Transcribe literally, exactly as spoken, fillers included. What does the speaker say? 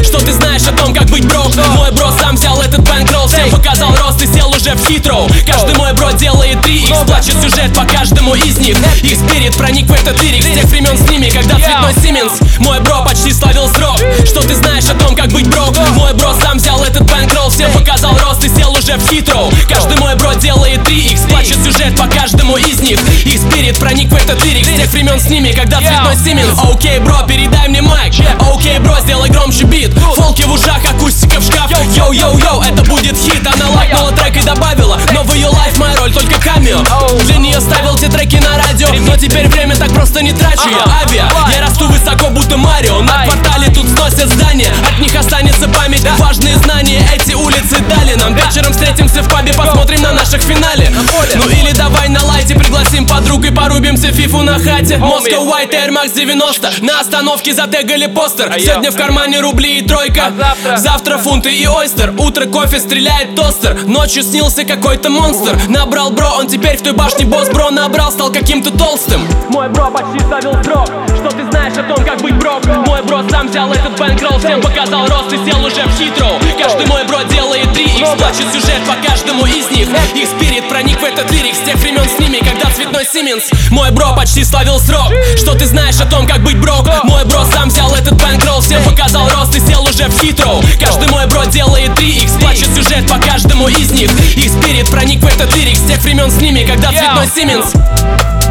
Что ты знаешь о том, как быть брок? Мой бро сам взял этот бэнкролл, всем показал рост и сел уже в хитроу. Каждый мой бро делает три икс, плачет сюжет по каждому из них. Их спирит проник в этот лирик с тех времен с ними, когда цветной Сименс. Мой бро почти славил срок. Что ты знаешь о том, как быть брок? Мой бро сам взял этот бэнкролл, всем показал рост и сел уже в хитроу. Каждый мой бро делает три икс, плачет сюжет по каждому из них. Их спирит проник в этот лирик с тех времен с ними, когда цветной Сименс. Окей, бро, передай мне майк. Окей, бро, сделай громче бит. Фолки в ушах, акустика в шкаф. Йоу-йоу-йоу, это будет хит. Она лайкнула трек и добавила: но в ее лайф моя роль только камео. Для нее ставил те треки на радио, но теперь время так просто не трачу я. Авиа, я расту высоко, будто Марио. На квартале тут сносят здания, от них останется память. Важные знания эти улицы дали нам. Вечером встретимся в пабе, посмотрим на наших финале. Ну или давай на лайте пригласим подруг и порубимся фифу на хате. Moscow White Air Max девяносто, на остановке затегали постер. Сегодня в кармане рубли и тройка, завтра фунты и ойстер. Утро кофе, стреляет тостер, ночью снился какой-то монстр. Набрал бро, он теперь в той башне босс. Бро набрал, стал каким-то толстым. Мой бро почти ставил срок. Что ты знаешь о том, как быть брок? Мой бро сам взял этот бэнкролл, всем показал рост и сел уже в хитроу. Каждый мой бро делает три икс, плачет сюжет по каждому из них. Их спирит проник в этот лирик с тех времен с ними, когда цветной Сименс. Мой бро почти славил срок. Что ты знаешь о том, как быть брок? Мой бро сам взял этот бэнкролл, всем показал рост и сел уже в хитроу. Каждый мой бро делает три икс, плачет сюжет по каждому из них. Их спирит проник в этот лирик с тех времен с ними, когда цветной Сименс.